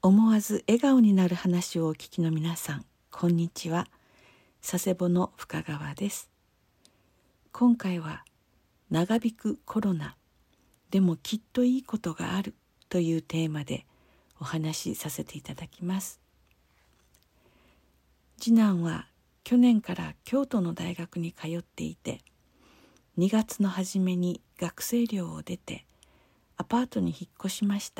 思わず笑顔になる話をお聞きの皆さん、こんにちは。佐世保の深川です。今回は長引くコロナでもきっといいことがあるというテーマでお話しさせていただきます。次男は去年から京都の大学に通っていて、2月の初めに学生寮を出てアパートに引っ越しました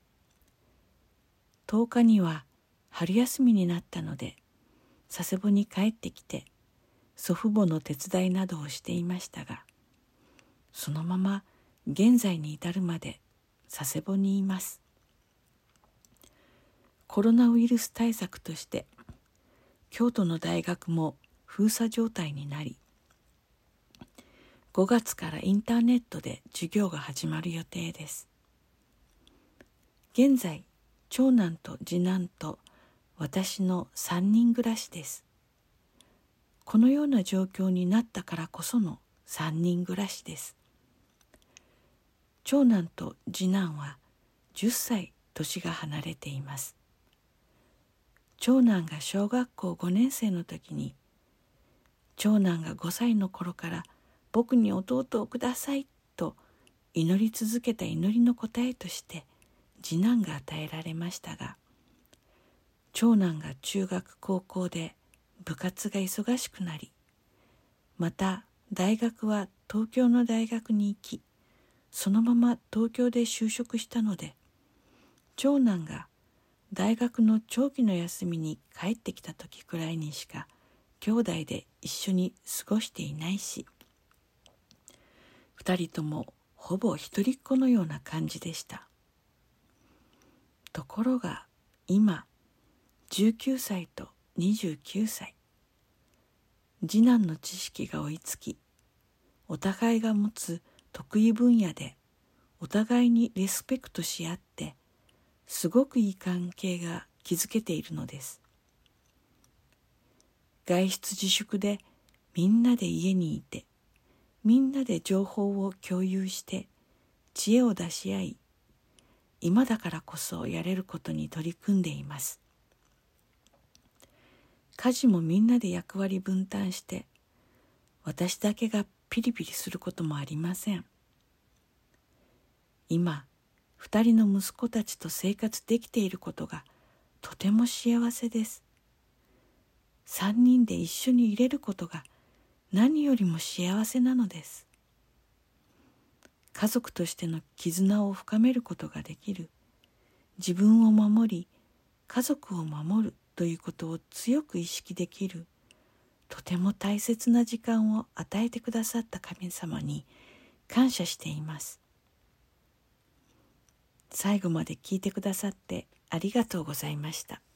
。10日には春休みになったので佐世保に帰ってきて祖父母の手伝いなどをしていましたが、そのまま現在に至るまで佐世保にいます。コロナウイルス対策として京都の大学も封鎖状態になり、5月からインターネットで授業が始まる予定です。現在長男と次男と私の3人暮らしです。このような状況になったからこその3人暮らしです。長男と次男は10歳年が離れています。長男が小学校5年生の時に、長男が5歳の頃から僕に弟をくださいと祈り続けた祈りの答えとして次男が与えられましたが、長男が中学高校で部活が忙しくなり、また大学は東京の大学に行き、そのまま東京で就職したので、長男が大学の長期の休みに帰ってきた時くらいにしか兄弟で一緒に過ごしていないし、2人ともほぼ一人っ子のような感じでした。ところが今19歳と29歳、次男の知識が追いつき、お互いが持つ得意分野でお互いにリスペクトし合ってすごくいい関係が築けているのです。外出自粛でみんなで家にいて、みんなで情報を共有して知恵を出し合い、今だからこそやれることに取り組んでいます。家事もみんなで役割分担して、私だけがピリピリすることもありません。今、2人の息子たちと生活できていることがとても幸せです。3人で一緒にいれることが何よりも幸せなのです。家族としての絆を深めることができる、自分を守り家族を守るということを強く意識できる、とても大切な時間を与えてくださった神様に感謝しています。最後まで聞いてくださってありがとうございました。